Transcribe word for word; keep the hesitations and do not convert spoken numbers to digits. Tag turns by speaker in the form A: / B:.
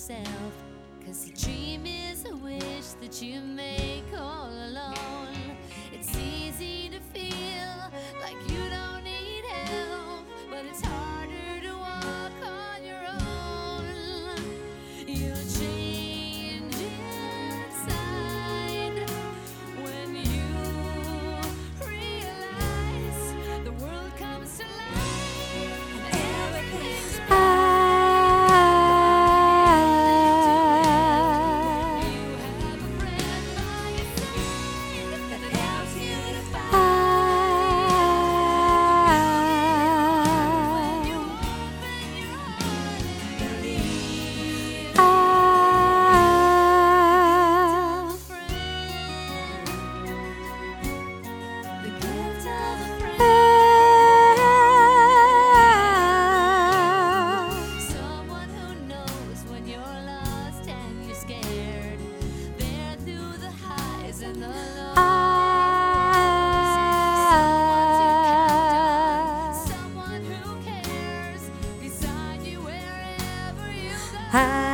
A: yourself, 'cause a dream is a wish that you make all alone. It's easy to feel like you don't need help, but it's harder to walk on your own. You'll change inside when you realize the world comes to life and everything's
B: I